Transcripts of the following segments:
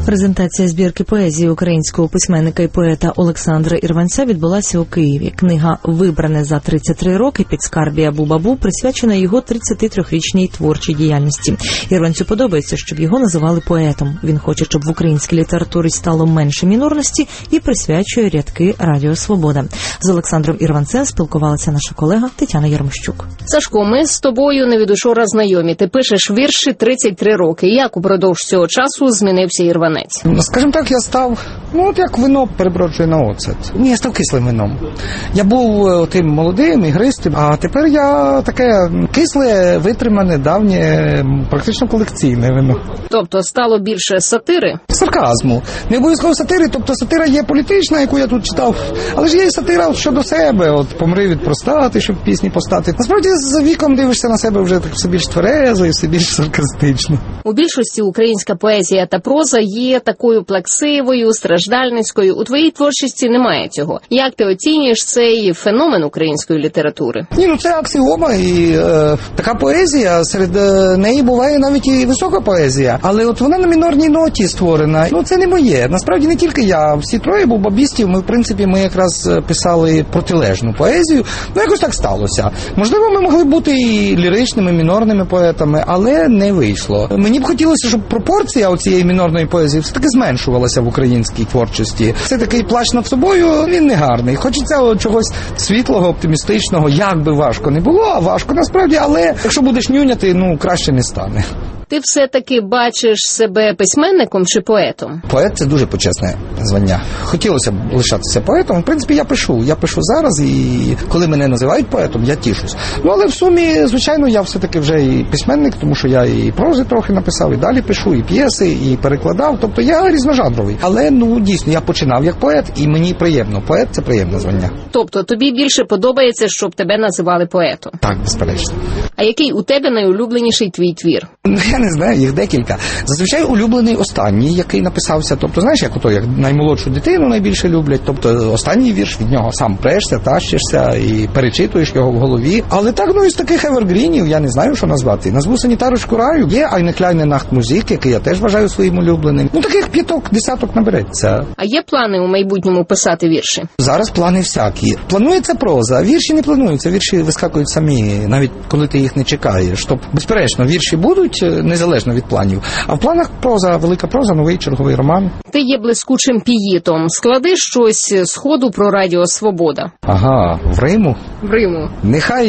Презентація збірки поезії українського письменника і поета Олександра Ірванця відбулася у Києві. Книга «Вибране за 33 роки» Підскарбія Бу-Бабу присвячена його 33-річній творчій діяльності. Ірванцю подобається, щоб його називали поетом. Він хоче, щоб в українській літературі стало менше мінорності і присвячує рядки Радіо Свобода. З Олександром Ірванцем спілкувалася наша колега Тетяна Ярмощук. Сашко, ми з тобою не від учора знайомі. Ти пишеш вірші 33 роки. Як упродовж цього часу змінився Ірванець? Скажімо так, я став, як вино переброджує на оцет. Ні, я став кислим вином. Я був тим молодим, ігристим, а тепер я таке кисле, витримане, давнє, практично колекційне вино. Тобто стало більше сатири? Сарказму. Не обов'язково сатири, тобто сатира є політична, яку я тут читав, але ж є і сатира щодо себе, помри від простати, щоб пісні постати. Насправді, з віком дивишся на себе вже все більш тверезо і все більш саркастично. У більшості українська поезія та проза є такою плаксивою, страждальницькою. У твоїй творчості немає цього. Як ти оцінюєш цей феномен української літератури? Це аксіома, і така поезія, серед неї буває навіть і висока поезія, але вона на мінорній ноті створена. Це не моє. Насправді не тільки я, всі троє бубабістів, ми якраз писали протилежну поезію. Якось так сталося. Можливо, ми могли бути і ліричними, мінорними поетами, але не вийшло. Мені б хотілося, щоб пропорція оцієї мінорної поезії все-таки зменшувалася в українській творчості. Це такий плач над собою, він не гарний. Хочеться чогось світлого, оптимістичного, як би важко не було, а важко насправді, але якщо будеш нюняти, краще не стане. Ти все-таки бачиш себе письменником чи поетом? Поет – це дуже почесне звання. Хотілося б лишатися поетом. В принципі, я пишу зараз, і коли мене називають поетом, я тішусь. Але в сумі, звичайно, я все-таки вже і письменник, тому що я і прози трохи написав, і далі пишу, і п'єси, і перекладав. Тобто я різножанровий. Але, дійсно, я починав як поет, і мені приємно. Поет – це приємне звання. Тобто тобі більше подобається, щоб тебе називали поетом? Так, безперечно. А який у тебе найулюбленіший твій твір? Я не знаю, їх декілька. Зазвичай улюблений останній, який написався. Тобто, знаєш, як наймолодшу дитину найбільше люблять. Тобто, останній вірш, від нього сам прешся, тащишся і перечитуєш його в голові. Але так, із таких евергрінів, я не знаю, що назвати. Назву «Санітарочку раю». Є «Eine kleine Nachtmusik», який я теж вважаю своїм улюбленим. Таких 5-10 набереться. А є плани у майбутньому писати вірші? Зараз плани всякі. Планується проза, а вірші не плануються. Вірші вискакують самі, навіть коли ти їх не чекаєш. Тобто, безперечно, вірші будуть, незалежно від планів. А в планах проза, велика проза, новий черговий роман. Ти є блискучим піїтом. Склади щось з ходу про Радіо Свобода. Ага, в Риму? В Риму. Нехай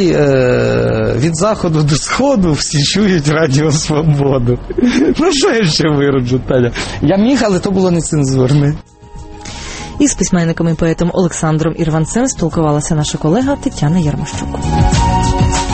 від заходу до сходу всі чують Радіо Свободу. Що я ще вироджу, Таня? Я міг, але то було нецензурне. Із письменником і поетом Олександром Ірванцем спілкувалася наша колега Тетяна Ярмощук.